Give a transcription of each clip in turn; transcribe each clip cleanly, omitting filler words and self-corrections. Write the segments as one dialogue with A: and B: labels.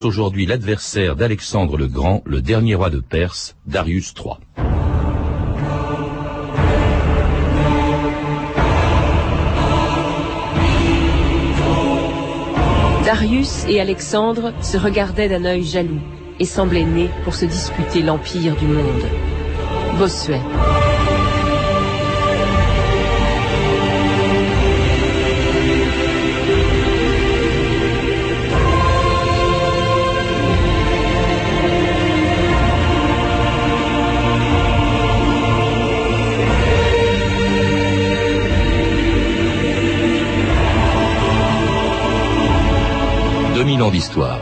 A: Aujourd'hui l'adversaire d'Alexandre le Grand, le dernier roi de Perse, Darius III.
B: Darius et Alexandre se regardaient d'un œil jaloux et semblaient nés pour se disputer l'empire du monde. Bossuet.
A: Ans d'histoire.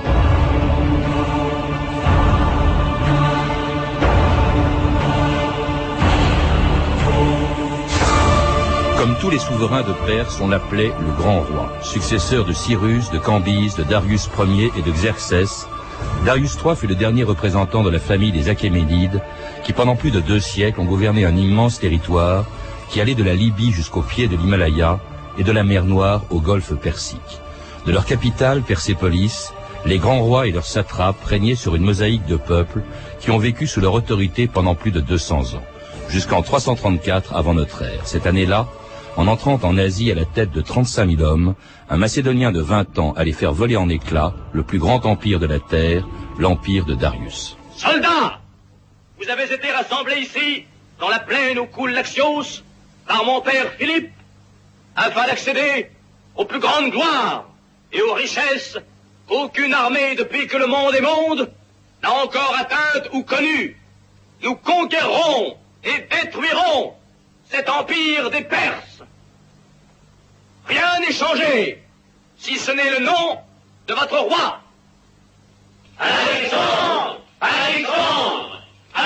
A: Comme tous les souverains de Perse, on l'appelait le Grand Roi, successeur de Cyrus, de Cambyse, de Darius Ier et de Xerxès. Darius III fut le dernier représentant de la famille des Achéménides, qui pendant plus de 2 siècles ont gouverné un immense territoire qui allait de la Libye jusqu'au pied de l'Himalaya et de la mer Noire au golfe Persique. De leur capitale, Persépolis, les grands rois et leurs satrapes régnaient sur une mosaïque de peuples qui ont vécu sous leur autorité pendant plus de 200 ans, jusqu'en 334 avant notre ère. Cette année-là, en entrant en Asie à la tête de 35 000 hommes, un Macédonien de 20 ans allait faire voler en éclats le plus grand empire de la terre, l'empire de Darius.
C: Soldats, vous avez été rassemblés ici, dans la plaine où coule l'Axios, par mon père Philippe, afin d'accéder aux plus grandes gloires et aux richesses qu'aucune armée depuis que le monde est monde n'a encore atteintes ou connues. Nous conquérerons et détruirons cet empire des Perses. Rien n'est changé, si ce n'est le nom de votre roi. Alexandre! Alexandre!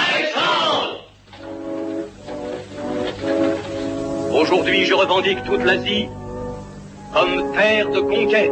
C: Alexandre! Aujourd'hui, je revendique toute l'Asie comme terre de conquête.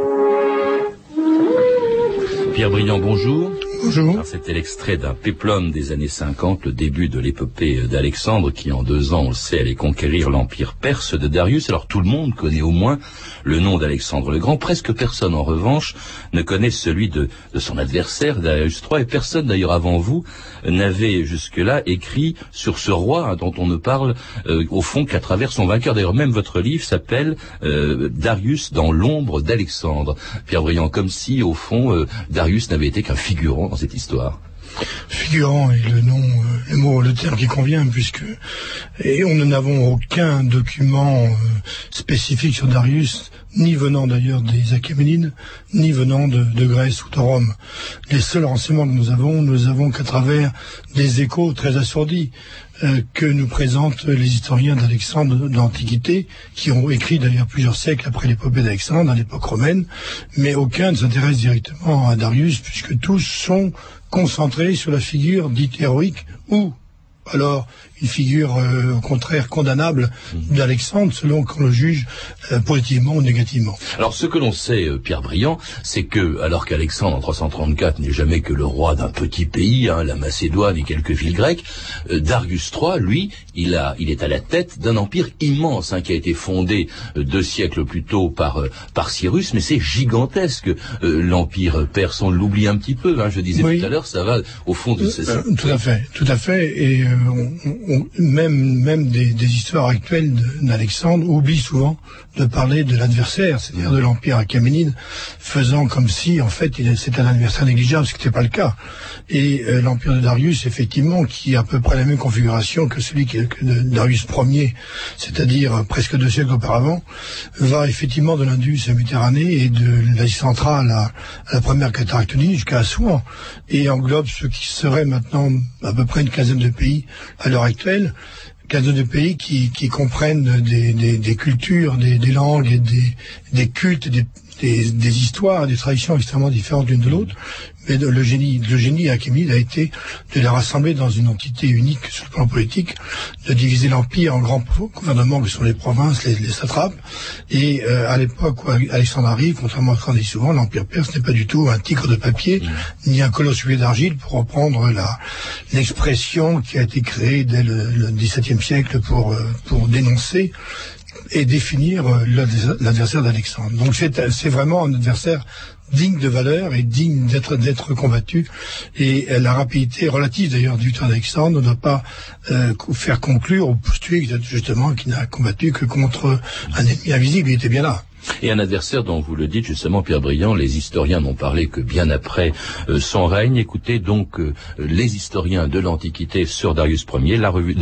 A: Pierre Briand, bonjour.
D: Bonjour.
A: Alors, c'était l'extrait d'un péplum des années 50, le début de l'épopée d'Alexandre, qui en 2 ans, on le sait, allait conquérir l'empire perse de Darius. Alors tout le monde connaît au moins le nom d'Alexandre le Grand. Presque personne, en revanche, ne connaît celui de son adversaire, Darius III, et personne, d'ailleurs, avant vous, n'avait jusque-là écrit sur ce roi dont on ne parle, au fond, qu'à travers son vainqueur. D'ailleurs, même votre livre s'appelle Darius dans l'ombre d'Alexandre. Pierre Briand, comme si, au fond, Darius n'avait été qu'un figurant dans cette histoire.
D: Figurant est le nom, le terme qui convient, et nous n'avons aucun document spécifique sur Darius, ni venant d'ailleurs des Achéménides, ni venant de Grèce ou de Rome. Les seuls renseignements que nous avons qu'à travers des échos très assourdis que nous présentent les historiens d'Alexandre de l'Antiquité, qui ont écrit d'ailleurs plusieurs siècles après l'épopée d'Alexandre, à l'époque romaine, mais aucun ne s'intéresse directement à Darius, puisque tous sont concentrés sur la figure dite héroïque, ou alors une figure au contraire condamnable d'Alexandre, selon qu'on le juge positivement ou négativement.
A: Alors ce que l'on sait, Pierre Briand, c'est que, alors qu'Alexandre en 334 n'est jamais que le roi d'un petit pays, la Macédoine et quelques villes grecques, Darius III, lui, il est à la tête d'un empire immense, qui a été fondé 2 siècles plus tôt par Cyrus, mais c'est gigantesque, l'empire perse, on l'oublie un petit peu, je disais tout à l'heure, ça va au fond de ces...
D: Tout à fait, et même des histoires actuelles d'Alexandre oublient souvent de parler de l'adversaire, c'est-à-dire de l'empire achéménide, faisant comme si, en fait, c'était un adversaire négligeable, ce qui n'était pas le cas. Et l'empire de Darius, effectivement, qui a à peu près la même configuration que celui de Darius Ier, c'est-à-dire presque 2 siècles auparavant, va effectivement de l'Indus à la Méditerranée et de l'Asie centrale à la première cataractonie jusqu'à Assouan, et englobe ce qui serait maintenant à peu près une quinzaine de pays à l'heure actuelle, de pays qui comprennent des cultures, des langues, et des cultes, des histoires, des traditions extrêmement différentes l'une de l'autre. Mais le génie achéménide a été de les rassembler dans une entité unique sur le plan politique, de diviser l'empire en grands gouvernements qui sont les provinces, les satrapes. Et à l'époque où Alexandre arrive, contrairement à ce qu'on dit souvent, l'empire perse n'est pas du tout un tigre de papier, ni un colosse d'argile, pour reprendre l'expression qui a été créée dès le XVIIe siècle pour dénoncer et définir l'adversaire d'Alexandre. Donc c'est vraiment un adversaire digne de valeur et digne d'être combattu. Et la rapidité relative d'ailleurs du victoire d'Alexandre ne doit pas faire conclure ou postuler justement qu'il n'a combattu que contre un ennemi invisible. Il était bien là.
A: Et un adversaire dont vous le dites justement, Pierre Briand, les historiens n'ont parlé que bien après son règne. Écoutez donc les historiens de l'Antiquité sur Darius III, la revue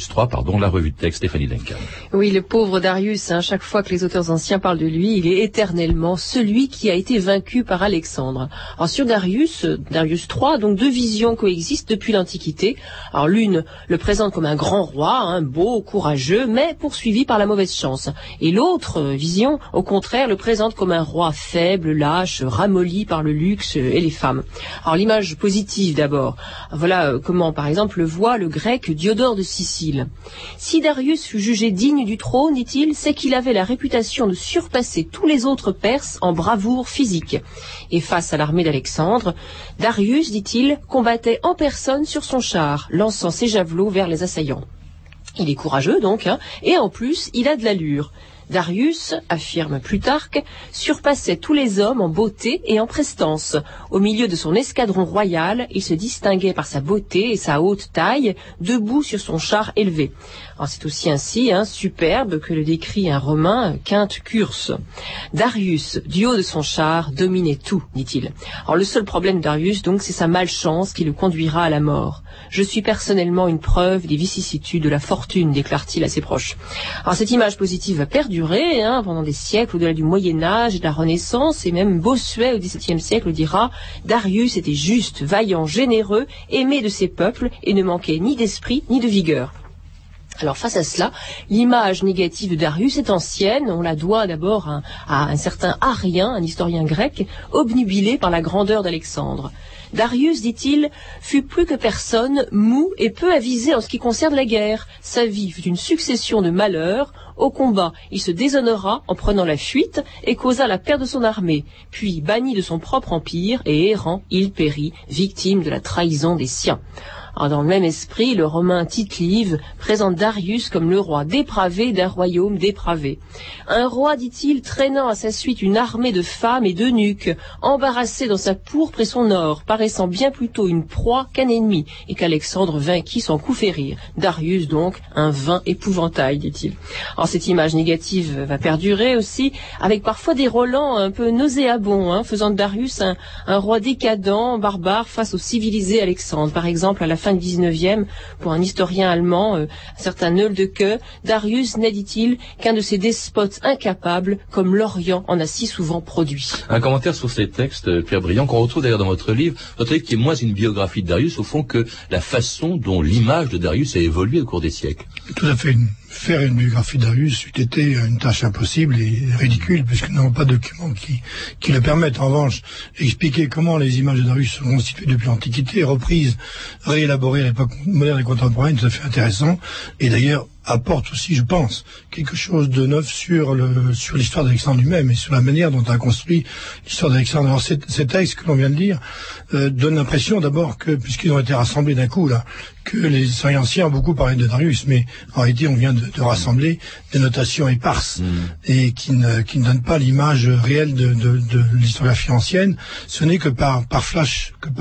A: de texte Stéphanie Duncan.
B: Oui, le pauvre Darius, chaque fois que les auteurs anciens parlent de lui, il est éternellement celui qui a été vaincu par Alexandre. Alors sur Darius III, donc deux visions coexistent depuis l'Antiquité. Alors l'une le présente comme un grand roi, beau, courageux, mais poursuivi par la mauvaise chance. Et l'autre vision, au contraire, le présente comme un roi faible, lâche, ramolli par le luxe et les femmes. Alors l'image positive d'abord. Voilà comment, par exemple, le voit le grec Diodore de Sicile. Si Darius fut jugé digne du trône, dit-il, c'est qu'il avait la réputation de surpasser tous les autres Perses en bravoure physique. Et face à l'armée d'Alexandre, Darius, dit-il, combattait en personne sur son char, lançant ses javelots vers les assaillants. Il est courageux donc, et en plus, il a de l'allure. Darius, affirme Plutarque, surpassait tous les hommes en beauté et en prestance. Au milieu de son escadron royal, il se distinguait par sa beauté et sa haute taille, debout sur son char élevé. Alors c'est aussi ainsi, superbe, que le décrit un Romain, Quinte Curse. Darius, du haut de son char, dominait tout, dit-il. Alors le seul problème de Darius, donc, c'est sa malchance qui le conduira à la mort. Je suis personnellement une preuve des vicissitudes de la fortune, déclare-t-il à ses proches. Alors cette image positive va perdurer pendant des siècles, au-delà du Moyen-Âge, de la Renaissance, et même Bossuet au XVIIe siècle dira « Darius était juste, vaillant, généreux, aimé de ses peuples, et ne manquait ni d'esprit ni de vigueur ». Alors face à cela, l'image négative de Darius est ancienne. On la doit d'abord à un certain Arien, un historien grec, obnubilé par la grandeur d'Alexandre. Darius, dit-il, fut plus que personne mou et peu avisé en ce qui concerne la guerre. Sa vie fut une succession de malheurs. Au combat, il se déshonora en prenant la fuite et causa la perte de son armée. Puis, banni de son propre empire et errant, il périt, victime de la trahison des siens. Alors, dans le même esprit, le Romain Tite-Live présente Darius comme le roi dépravé d'un royaume dépravé. Un roi, dit-il, traînant à sa suite une armée de femmes et d'eunuques, embarrassé dans sa pourpre et son or, paraissant bien plutôt une proie qu'un ennemi, et qu'Alexandre vainquit sans coup férir. Darius, donc, un vain épouvantail, dit-il. Alors, cette image négative va perdurer aussi, avec parfois des relents un peu nauséabonds, faisant de Darius un roi décadent, barbare, face au civilisé Alexandre. Par exemple, à la fin du XIXe, pour un historien allemand, un certain Nöldeke, Darius n'est, dit-il, qu'un de ces despotes incapables, comme l'Orient en a si souvent produit.
A: Un commentaire sur ces textes, Pierre Briand, qu'on retrouve d'ailleurs dans votre livre qui est moins une biographie de Darius, au fond, que la façon dont l'image de Darius a évolué au cours des siècles.
D: Tout à fait. Faire une biographie de Darius eût été une tâche impossible et ridicule, puisque nous n'avons pas de documents qui le permettent. En revanche, expliquer comment les images de Darius sont constituées depuis l'Antiquité, reprises, réélaborées à l'époque moderne et contemporaine, tout à fait intéressant. Et d'ailleurs, apporte aussi, je pense, quelque chose de neuf sur l'histoire d'Alexandre lui-même et sur la manière dont on a construit l'histoire d'Alexandre. Alors, ces textes que l'on vient de lire donnent l'impression d'abord que, puisqu'ils ont été rassemblés d'un coup, là, que les historiens anciens ont beaucoup parlé de Darius, mais en réalité, on vient de rassembler des notations éparses et qui ne donnent pas l'image réelle de l'historiographie ancienne. Ce n'est que par flash, que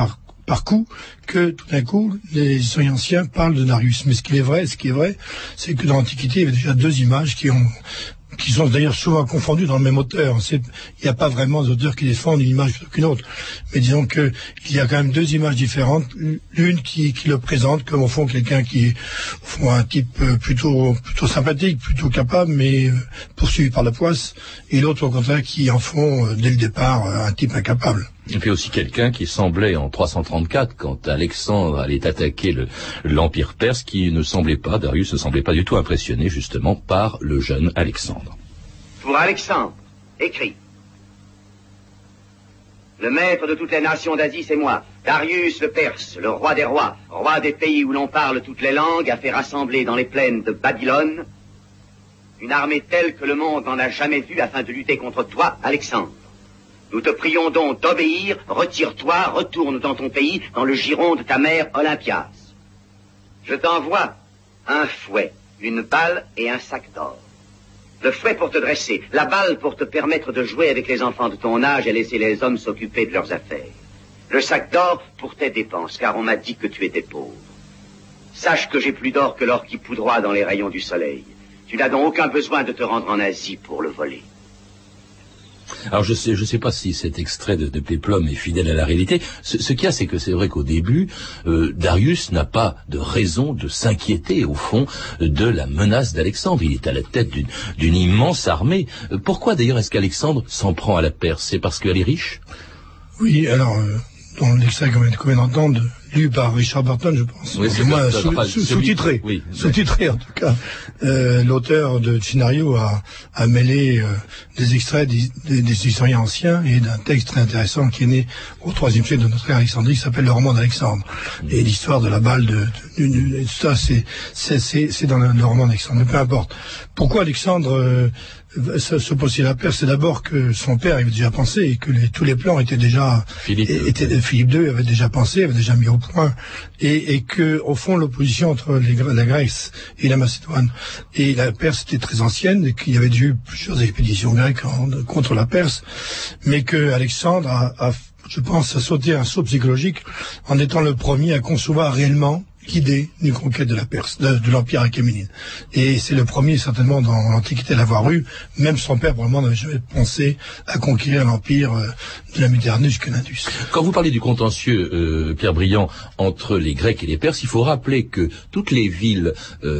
D: par coup, que tout d'un coup, les historiens anciens parlent de Darius. Mais ce qui est vrai, c'est que dans l'Antiquité, il y avait déjà deux images qui sont d'ailleurs souvent confondues dans le même auteur. Il n'y a pas vraiment d'auteur qui défendent une image plutôt qu'une autre. Mais disons que il y a quand même deux images différentes. L'une qui le présente comme au fond quelqu'un qui est au fond un type plutôt sympathique, plutôt capable, mais poursuivi par la poisse. Et l'autre au contraire qui en font dès le départ un type incapable.
A: Et puis aussi quelqu'un qui semblait en 334, quand Alexandre allait attaquer l'Empire perse, Darius ne semblait pas du tout impressionné justement par le jeune Alexandre.
C: Pour Alexandre, écrit. Le maître de toutes les nations d'Asie, c'est moi, Darius le Perse, le roi des rois, roi des pays où l'on parle toutes les langues, a fait rassembler dans les plaines de Babylone une armée telle que le monde n'en a jamais vue afin de lutter contre toi, Alexandre. Nous te prions donc d'obéir, retire-toi, retourne dans ton pays, dans le giron de ta mère Olympias. Je t'envoie un fouet, une balle et un sac d'or.
E: Le fouet pour te dresser, la balle pour te permettre de jouer avec les enfants de ton âge et laisser les hommes s'occuper de leurs affaires. Le sac d'or pour tes dépenses, car on m'a dit que tu étais pauvre. Sache que j'ai plus d'or que l'or qui poudroie dans les rayons du soleil. Tu n'as donc aucun besoin de te rendre en Asie pour le voler.
A: Alors je sais pas si cet extrait de Péplum est fidèle à la réalité. Ce qu'il y a, c'est que c'est vrai qu'au début, Darius n'a pas de raison de s'inquiéter, au fond, de la menace d'Alexandre. Il est à la tête d'une immense armée. Pourquoi d'ailleurs est-ce qu'Alexandre s'en prend à la Perse? C'est parce qu'elle est riche?
D: Oui, alors, dans l'extrait qu'on vient d'entendre, lu par Richard Burton, je pense.
A: Oui, c'est
D: moi sous-titré.
A: Oui.
D: Sous-titré, en tout cas. L'auteur du scénario a mêlé des extraits des historiens anciens et d'un texte très intéressant qui est né au IIIe siècle de notre ère Alexandrie, qui s'appelle le roman d'Alexandre. Et l'histoire de la balle ça, c'est dans le roman d'Alexandre. Mais peu importe. Pourquoi Alexandre se pose à la Perse? C'est d'abord que son père avait déjà pensé et que tous les plans étaient déjà Philippe II avait déjà pensé, avait déjà mis au point, et que au fond l'opposition entre la Grèce et la Macédoine et la Perse était très ancienne, et qu'il y avait déjà eu plusieurs expéditions grecques contre la Perse, mais que Alexandre a je pense, sauté un saut psychologique en étant le premier à concevoir réellement l'idée d'une conquête de la Perse, de l'Empire achéménide. Et c'est le premier, certainement, dans l'Antiquité à l'avoir eu. Même son père, probablement, n'avait jamais pensé à conquérir l'Empire de la Méditerranée jusqu'à l'Indus.
A: Quand vous parlez du contentieux, Pierre Briand, entre les Grecs et les Perses, il faut rappeler que toutes les villes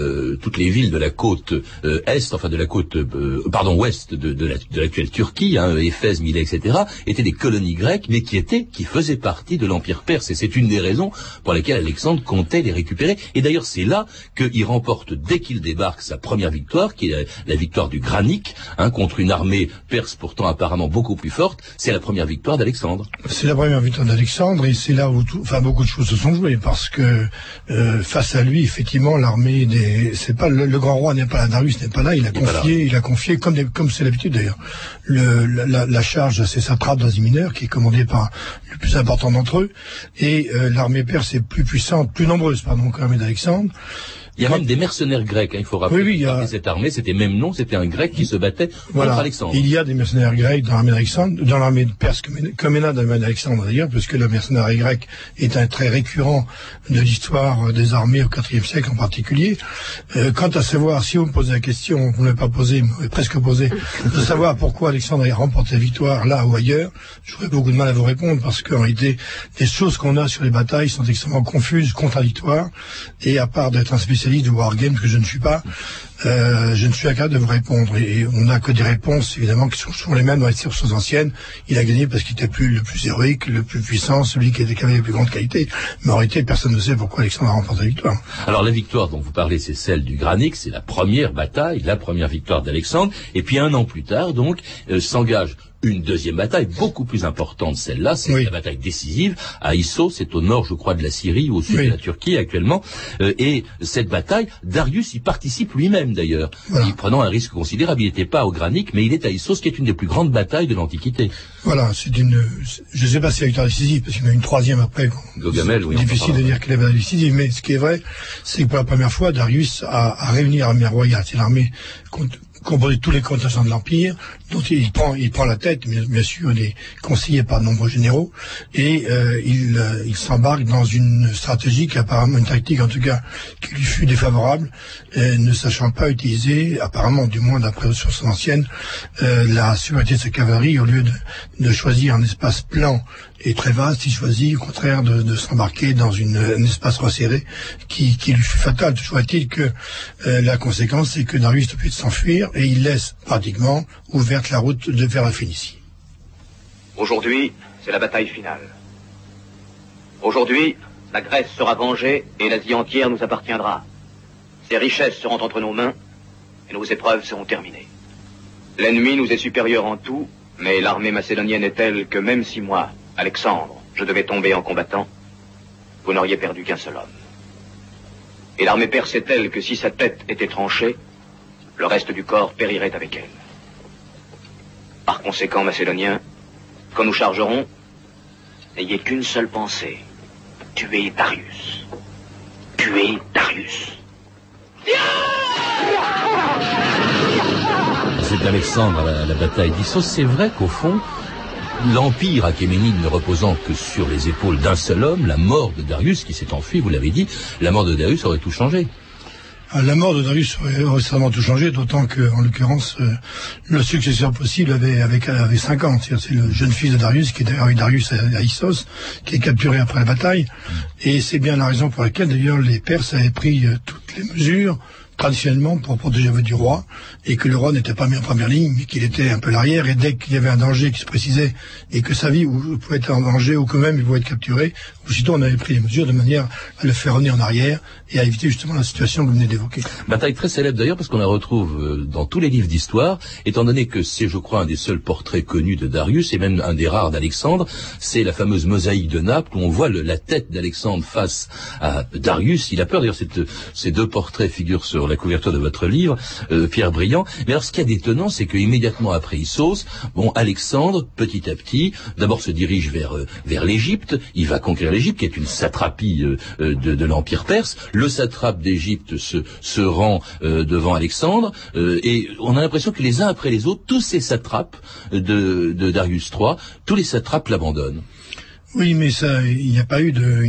A: de la côte est, enfin de la côte, ouest de l'actuelle Turquie, Éphèse, Milet, etc., étaient des colonies grecques, mais qui faisaient partie de l'Empire perse. Et c'est une des raisons pour lesquelles Alexandre comptait les récupérer. Et d'ailleurs, c'est là qu'il remporte, dès qu'il débarque, sa première victoire, qui est la victoire du Granique, contre une armée perse pourtant apparemment beaucoup plus forte. C'est la première victoire d'Alexandre. C'est la première victoire d'Alexandre, et c'est là où beaucoup de choses se sont jouées, parce que face à lui, effectivement, l'armée c'est pas le grand roi n'est pas là, Darius n'est pas là. Il a confié comme c'est l'habitude d'ailleurs, la charge à ses satrapes d'Asie mineure, qui est commandé par le plus important d'entre eux, et l'armée perse est plus puissante, plus nombreuse, que l'armée d'Alexandre. Il y a même des mercenaires grecs, il faut rappeler. Oui, cette armée, c'était même nom, c'était un grec qui se battait contre Alexandre. Il y a des mercenaires grecs dans l'armée d'Alexandre, dans l'armée perse comménade de l'armée d'Alexandre d'ailleurs, puisque le mercenaire grec est un trait récurrent de l'histoire des armées au IVe siècle en particulier. Quant à savoir, si vous me posez la question, vous ne l'avez pas posée, mais presque posée, de savoir pourquoi Alexandre a remporté la victoire là ou ailleurs, j'aurais beaucoup de mal à vous répondre, parce qu'en réalité, les choses qu'on a sur les batailles sont extrêmement confuses, contradictoires, et à part d'être un spécialiste de wargame, que je ne suis pas, je ne suis incapable de vous répondre, et on n'a que des réponses évidemment qui sont les mêmes dans les sources anciennes. Il a gagné parce qu'il était le plus héroïque, le plus puissant, celui qui avait les plus grandes qualités, mais en réalité personne ne sait pourquoi Alexandre a remporté la victoire. Alors la victoire dont vous parlez, c'est celle du Granique, c'est la première bataille, la première victoire d'Alexandre, et puis un an plus tard donc s'engage une deuxième bataille, beaucoup plus importante, celle-là, c'est la bataille décisive, à Issos, c'est au nord, je crois, de la Syrie, ou au sud de la Turquie actuellement, et cette bataille, Darius y participe lui-même d'ailleurs, il prenant un risque considérable. Il n'était pas au Granique, mais il est à Issos, qui est une des plus grandes batailles de l'Antiquité. Voilà, je ne sais pas si c'est la victoire décisive, parce qu'il y en a une troisième après. Gaugamel, oui. Difficile de dire quelle est la bataille décisive, mais ce qui est vrai, c'est que pour la première fois, Darius a réuni l'armée royale, c'est l'armée composé de tous les contingents de l'Empire, dont il prend la tête, bien sûr, il est conseillé par de nombreux généraux, et il s'embarque dans une stratégie qui apparemment, une tactique en tout cas, qui lui fut défavorable, ne sachant pas utiliser, apparemment, du moins d'après les sources anciennes, la supériorité de sa cavalerie, au lieu de choisir un espace plan et très vaste, il choisit au contraire de s'embarquer dans un espace resserré qui lui fut fatal. Toujours est-il que la conséquence, c'est que Darius ne peut de s'enfuir, et il laisse pratiquement ouverte la route vers la Phénicie.
C: Aujourd'hui, c'est la bataille finale. Aujourd'hui, la Grèce sera vengée et l'Asie entière nous appartiendra. Ses richesses seront entre nos mains et nos épreuves seront terminées. L'ennemi nous est supérieur en tout, mais l'armée macédonienne est telle que même si moi, Alexandre, je devais tomber en combattant, vous n'auriez perdu qu'un seul homme. Et l'armée perse est telle que si sa tête était tranchée, le reste du corps périrait avec elle. Par conséquent, Macédoniens, quand nous chargerons, n'ayez qu'une seule pensée. Tuer Darius. Tuer Darius.
A: c'est Alexandre à la bataille d'Issos. C'est vrai qu'au fond, l'empire achéménide ne reposant que sur les épaules d'un seul homme, la mort de Darius qui s'est enfui, vous l'avez dit, la mort de Darius aurait tout changé.
D: La mort de Darius aurait certainement tout changé, d'autant que, en l'occurrence, le successeur possible avait 5 ans. C'est le jeune fils de Darius, qui est d'ailleurs avec Darius à Issos, qui est capturé après la bataille. Et c'est bien la raison pour laquelle, d'ailleurs, les Perses avaient pris toutes les mesures traditionnellement pour protéger du roi, et que le roi n'était pas mis en première ligne, mais qu'il était un peu à l'arrière, et dès qu'il y avait un danger qui se précisait, et que sa vie pouvait être en danger, ou que même il pouvait être capturé, aussitôt on avait pris les mesures de manière à le faire revenir en arrière, et à éviter justement la situation que vous venez d'évoquer.
A: Bataille très célèbre d'ailleurs, parce qu'on la retrouve dans tous les livres d'histoire, étant donné que c'est, je crois, un des seuls portraits connus de Darius, et même un des rares d'Alexandre, c'est la fameuse mosaïque de Naples, où on voit la tête d'Alexandre face à Darius. Il a peur, d'ailleurs, ces deux portraits figurent sur la couverture de votre livre, Pierre Briand. Mais alors, ce qu'il y a d'étonnant, c'est qu'immédiatement après Issos, Alexandre, petit à petit, d'abord se dirige vers l'Égypte. Il va conquérir l'Égypte, qui est une satrapie de l'Empire perse. Le satrape d'Égypte se rend devant Alexandre, et on a l'impression que les uns après les autres, tous ces satrapes de Darius III, tous les satrapes l'abandonnent.
D: Oui, mais ça, il n'y a pas eu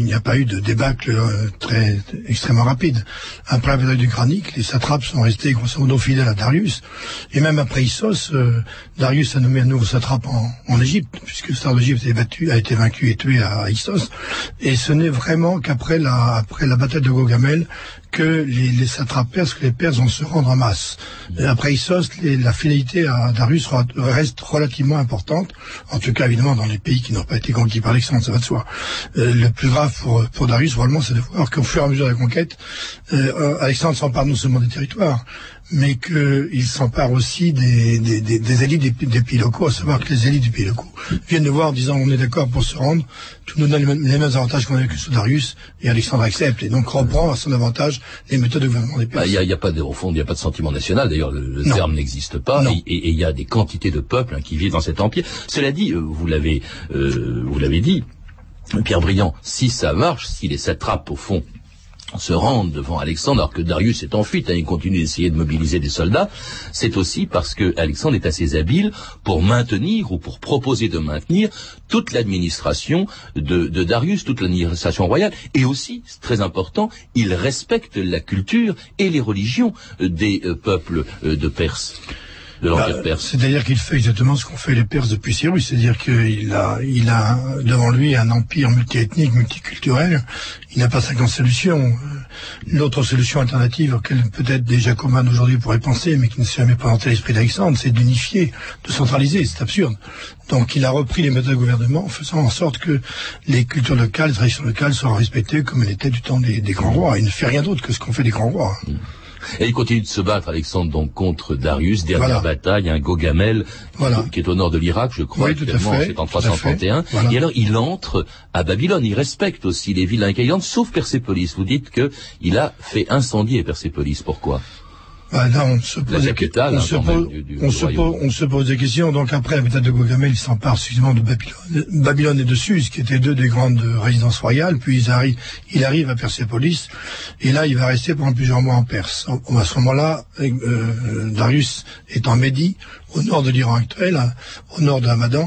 D: de débâcle très extrêmement rapide. Après la bataille du Granique, les satrapes sont restés grosso modo fidèles à Darius, et même après Issos, Darius a nommé un nouveau satrape en Égypte, puisque le tsar d'Égypte a été vaincu et tué à Issos, et ce n'est vraiment qu'après la bataille de Gaugamel que les satrapes perses, que les Perses vont se rendre en masse. Et après Issos, la fidélité à Darius reste relativement importante, en tout cas évidemment dans les pays qui n'ont pas été conquis par Alexandre, ça va de soi. Le plus grave pour Darius, probablement, c'est de voir qu'au fur et à mesure de la conquête, Alexandre s'empare non seulement des territoires, mais qu'il s'empare aussi des élites des pays locaux, à savoir que les élites des pays locaux viennent de voir en disant on est d'accord pour se rendre, tout nous donne les mêmes avantages qu'on avait que sous Darius, et Alexandre accepte, et donc reprend à son avantage les méthodes de gouvernement des Perses.
A: Au fond, il n'y a pas de sentiment national, d'ailleurs le terme n'existe pas, et il y a des quantités de peuples qui vivent dans cet empire. Cela dit, vous l'avez dit, Pierre Briand, si ça marche, si les satrapes, au fond, se rendent devant Alexandre, alors que Darius est en fuite, il continue d'essayer de mobiliser des soldats, c'est aussi parce que Alexandre est assez habile pour maintenir ou pour proposer de maintenir toute l'administration de Darius, toute l'administration royale, et aussi, c'est très important, il respecte la culture et les religions des peuples de Perse. De l'Empire perse.
D: C'est-à-dire qu'il fait exactement ce qu'ont fait les Perses depuis Cyrus, c'est-à-dire qu'il a devant lui un empire multiethnique, multiculturel. Il n'a pas 50 solutions. L'autre solution alternative auquel peut-être des Jacobins aujourd'hui pourraient penser, mais qui ne s'est jamais présenté à l'esprit d'Alexandre, c'est d'unifier, de centraliser. C'est absurde. Donc il a repris les méthodes de gouvernement, faisant en sorte que les cultures locales, les traditions locales soient respectées comme elles étaient du temps des grands rois. Il ne fait rien d'autre que ce qu'ont fait les grands rois.
A: Et il continue de se battre, Alexandre, donc contre Darius, dernière bataille, Gaugamel, qui est au nord de l'Irak, je crois, actuellement, c'est en 331. Et alors, il entre à Babylone, il respecte aussi les villes incaillantes, sauf Persépolis. Vous dites qu'il a fait incendier Persépolis. Pourquoi?
D: Là, on se pose des questions. Donc après la bataille de Gaugamel, il s'empare suffisamment de Babylone et de Suse, qui étaient deux des grandes résidences royales. Puis il arrive à Persépolis, et là, il va rester pendant plusieurs mois en Perse. À ce moment-là, Darius est en Médie, au nord de l'Iran actuel, au nord de Hamadan,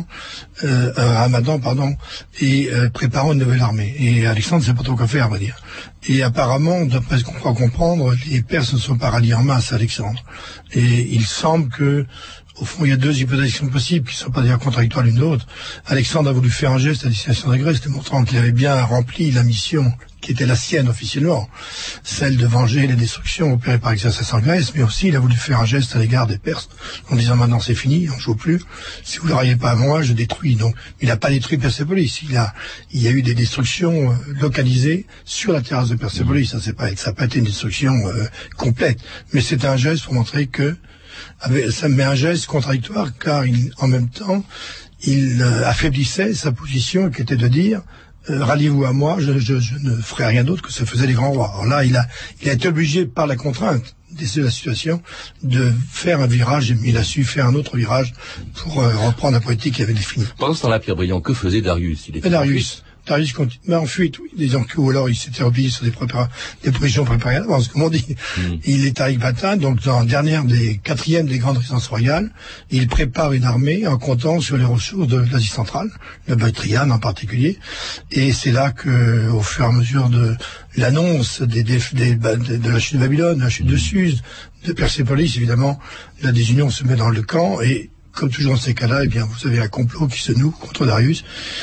D: et préparant une nouvelle armée. Et Alexandre ne sait pas trop quoi faire, on va dire. Et apparemment, d'après ce qu'on croit comprendre, les Perses ne sont pas ralliés en masse à Alexandre. Et il semble que, au fond, il y a deux hypothèses qui sont possibles, qui ne sont pas d'ailleurs contradictoires l'une de l'autre. Alexandre a voulu faire un geste à destination de la Grèce, démontrant qu'il avait bien rempli la mission qui était la sienne officiellement, celle de venger les destructions opérées par Xerxès en Grèce, mais aussi il a voulu faire un geste à l'égard des Perses, en disant maintenant c'est fini, on ne joue plus, si vous ne l'arrivez pas à moi, je détruis. Donc il n'a pas détruit Persépolis, il y a eu des destructions localisées sur la terrasse de Persépolis, ça n'a pas été une destruction complète, mais c'est un geste pour montrer que ça met un geste contradictoire, car en même temps il affaiblissait sa position qui était de dire ralliez-vous à moi, je ne ferai rien d'autre que ce faisaient les grands rois. Alors là, il a été obligé par la contrainte de la situation de faire un virage, mais il a su faire un autre virage pour reprendre la politique qu'il avait définie.
A: Pendant ce temps-là, Pierre Briand, que faisait Darius?
D: Darius continue en fuite, oui, disons que, ou alors il s'était replié sur des positions préparées à l'avance, comme on dit. Il est à Ecbatane, donc dans la quatrième des grandes résidences royales. Il prépare une armée en comptant sur les ressources de l'Asie centrale, le Bactriane en particulier. Et c'est là que, au fur et à mesure de l'annonce de la chute de Babylone, de la chute de Suse, de Persépolis, évidemment, la désunion se met dans le camp, et comme toujours dans ces cas-là, eh bien, vous avez un complot qui se noue contre Darius.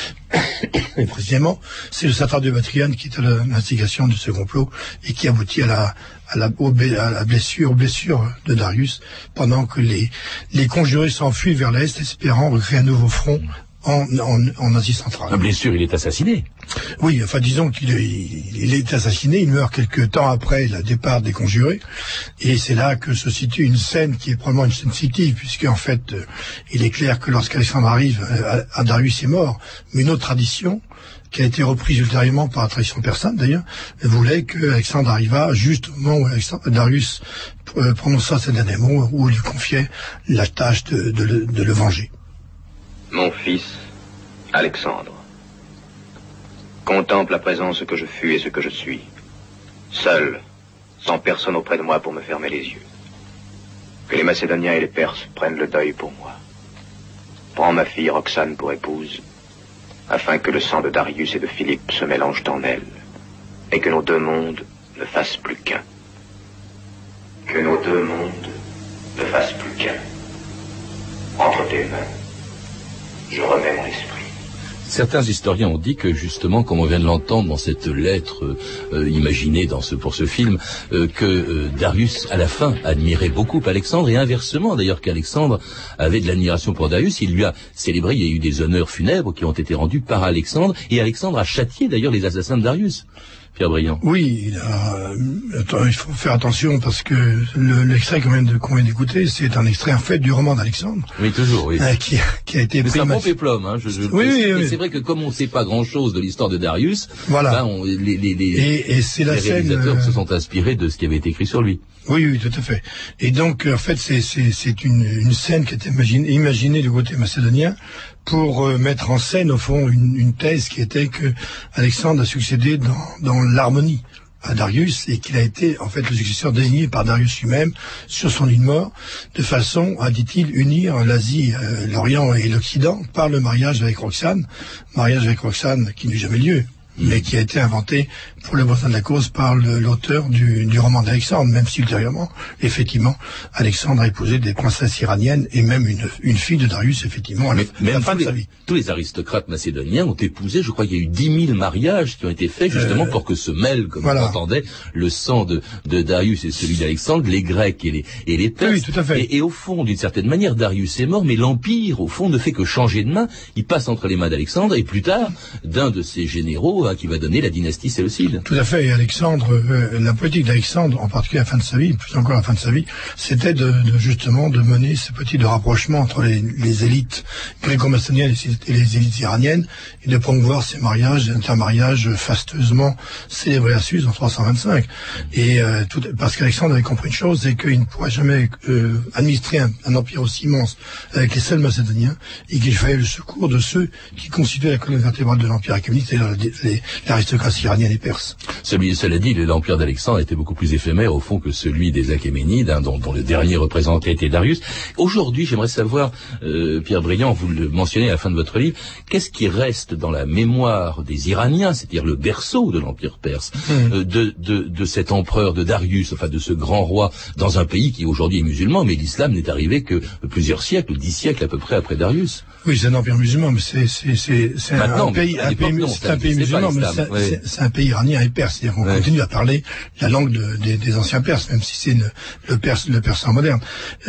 D: Et précisément, c'est le satrap de Bactriane qui est à l'instigation de ce complot et qui aboutit à la blessure de Darius, pendant que les conjurés s'enfuient vers l'Est, espérant recréer un nouveau front en Asie centrale.
A: La blessure, il est assassiné.
D: Oui, enfin disons qu'il est assassiné, il meurt quelques temps après le départ des conjurés, et c'est là que se situe une scène qui est probablement une scène fictive, puisque en fait, il est clair que lorsqu'Alexandre arrive, Darius est mort, mais une autre tradition, qui a été reprise ultérieurement par la tradition persane d'ailleurs, voulait que Alexandre arriva juste au moment où Darius prononça ses derniers mots, où il lui confiait la tâche de le venger.
E: Mon fils, Alexandre, contemple à présent ce que je fus et ce que je suis. Seul, sans personne auprès de moi pour me fermer les yeux. Que les Macédoniens et les Perses prennent le deuil pour moi. Prends ma fille Roxane pour épouse, afin que le sang de Darius et de Philippe se mélange en elle, et que nos deux mondes ne fassent plus qu'un. Que nos deux mondes ne fassent plus qu'un. Entre tes mains, je remets mon esprit.
A: Certains historiens ont dit que justement, comme on vient de l'entendre dans cette lettre imaginée pour ce film, que Darius, à la fin, admirait beaucoup Alexandre, et inversement d'ailleurs qu'Alexandre avait de l'admiration pour Darius. Il lui a célébré, il y a eu des honneurs funèbres qui ont été rendus par Alexandre, et Alexandre a châtié d'ailleurs les assassins de Darius. Pierre Briand.
D: Oui, il faut faire attention parce que l'extrait qu'on vient d'écouter, c'est un extrait en fait du roman d'Alexandre.
A: Oui, toujours, oui.
D: Qui a été pris.
A: C'est un bon péplum, hein.
D: Oui.
A: C'est vrai que comme on ne sait pas grand-chose de l'histoire de Darius,
D: voilà.
A: Les réalisateurs se sont inspirés de ce qui avait été écrit sur lui.
D: Oui, tout à fait. Et donc, en fait, c'est une scène qui était imaginée du côté macédonien pour mettre en scène, au fond, une thèse qui était que Alexandre a succédé dans l'harmonie à Darius, et qu'il a été, en fait, le successeur désigné par Darius lui-même sur son lit de mort, de façon à, dit-il, unir l'Asie, l'Orient et l'Occident par le mariage avec Roxane qui n'eut jamais lieu, mais qui a été inventé pour le besoin de la cause par l'auteur du roman d'Alexandre, même si ultérieurement, effectivement, Alexandre a épousé des princesses iraniennes et même une fille de Darius, effectivement, à la fin de sa vie.
A: Tous les aristocrates macédoniens ont épousé, je crois qu'il y a eu 10 000 mariages qui ont été faits justement pour que se mêlent, comme on entendait, le sang de Darius et celui d'Alexandre, les Grecs et les Perses.
D: Oui, tout à fait.
A: Et au fond, d'une certaine manière, Darius est mort, mais l'Empire, au fond, ne fait que changer de main. Il passe entre les mains d'Alexandre et plus tard, d'un de ses généraux, qui va donner la dynastie séleucide.
D: Tout à fait, et Alexandre, la politique d'Alexandre, en particulier à la fin de sa vie, plus encore à la fin de sa vie, c'était justement de mener ce petit rapprochement entre les élites gréco-macédoniennes et les élites iraniennes, et de promouvoir ces mariages, intermariages fastueusement célébrés à Suse en 325. Et parce qu'Alexandre avait compris une chose, c'est qu'il ne pourrait jamais administrer un empire aussi immense avec les seuls Macédoniens, et qu'il fallait le secours de ceux qui constituaient la colonne vertébrale de l'empire achéménide, c'est-à-dire l'aristocratie iranienne et perse.
A: Cela dit, l'empire d'Alexandre était beaucoup plus éphémère au fond que celui des Achéménides, dont le dernier représentant était Darius. Aujourd'hui, j'aimerais savoir, Pierre Briand, vous le mentionnez à la fin de votre livre, qu'est-ce qui reste dans la mémoire des Iraniens, c'est-à-dire le berceau de l'empire perse, de cet empereur de Darius, enfin de ce grand roi, dans un pays qui aujourd'hui est musulman, mais l'islam n'est arrivé que plusieurs siècles, 10 siècles à peu près après Darius.
D: Oui, c'est un empire musulman, mais c'est un pays musulman, mais c'est un pays iranien et perse. C'est-à-dire qu'on continue à parler la langue des anciens Perses, même si c'est le persan moderne.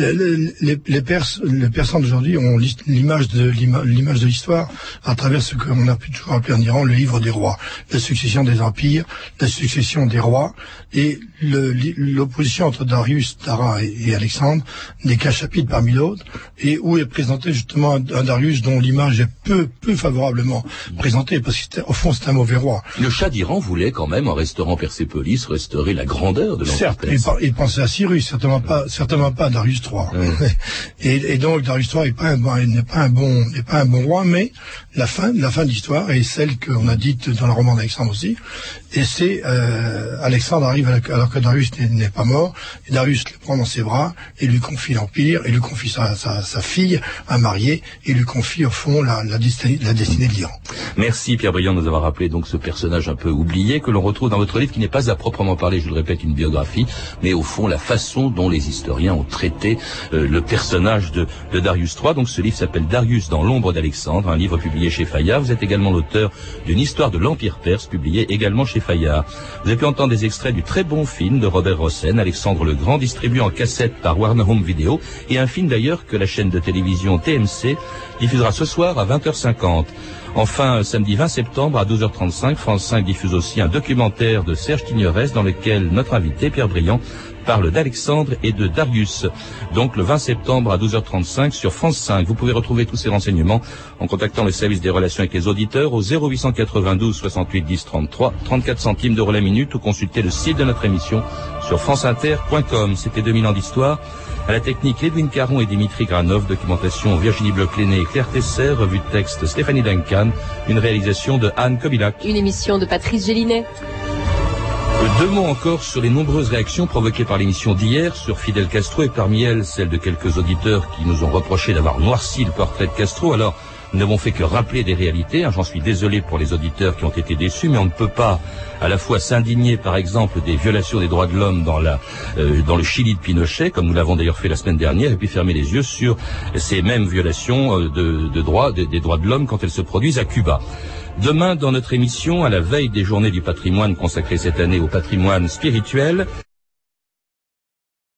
D: Les Persans d'aujourd'hui ont l'image de l'histoire à travers ce qu'on a pu toujours appeler en Iran le livre des rois, la succession des empires, la succession des rois, et l'opposition entre Darius, Dara et Alexandre n'est qu'un chapitre parmi d'autres, et où est présenté justement un Darius dont l'image est peu favorablement présentée, parce qu'au fond c'est un mauvais mauvais roi.
A: Le Shah d'Iran voulait quand même, en restaurant Persépolis, restaurer la grandeur de l'Empire perse.
D: Certes, il pensait à Cyrus, certainement pas à Darius III. Et donc Darius III n'est pas un bon roi, mais la fin de l'histoire est celle qu'on a dite dans le roman d'Alexandre aussi. Et c'est Alexandre arrive alors que Darius n'est pas mort, et Darius le prend dans ses bras et lui confie l'empire, et lui confie sa fille à marier, et lui confie au fond la destinée de l'Iran.
A: Merci Pierre Briand de nous avoir rappelé donc ce personnage un peu oublié que l'on retrouve dans votre livre, qui n'est pas à proprement parler, je le répète, une biographie, mais au fond la façon dont les historiens ont traité le personnage de Darius III. Donc ce livre s'appelle Darius dans l'ombre d'Alexandre, un livre publié chez Fayard. Vous êtes également l'auteur d'une histoire de l'Empire perse, publiée également chez Fayard. Vous avez pu entendre des extraits du très bon film de Robert Hossein, Alexandre le Grand, distribué en cassette par Warner Home Video, et un film d'ailleurs que la chaîne de télévision TMC diffusera ce soir à 20h50. Enfin, samedi 20 septembre à 12h35, France 5 diffuse aussi un documentaire de Serge Tignerès dans lequel notre invité, Pierre Briand, parle d'Alexandre et de Darius. Donc le 20 septembre à 12h35 sur France 5. Vous pouvez retrouver tous ces renseignements en contactant le service des relations avec les auditeurs au 0892 68 10 33, 34 centimes d'euros la minute, ou consulter le site de notre émission sur franceinter.com. C'était 2000 ans d'histoire. À la technique, Edwin Caron et Dimitri Granov, documentation Virginie Bloch-Léné et Claire Tesser, revue de texte Stéphanie Duncan, une réalisation de Anne Kobilac.
B: Une émission de Patrice Gélinet.
A: Deux mots encore sur les nombreuses réactions provoquées par l'émission d'hier sur Fidel Castro, et parmi elles celle de quelques auditeurs qui nous ont reproché d'avoir noirci le portrait de Castro. Alors, nous n'avons fait que rappeler des réalités. J'en suis désolé pour les auditeurs qui ont été déçus, mais on ne peut pas à la fois s'indigner, par exemple, des violations des droits de l'homme dans le Chili de Pinochet, comme nous l'avons d'ailleurs fait la semaine dernière, et puis fermer les yeux sur ces mêmes violations des droits de l'homme quand elles se produisent à Cuba. Demain, dans notre émission, à la veille des journées du patrimoine consacrées cette année au patrimoine spirituel,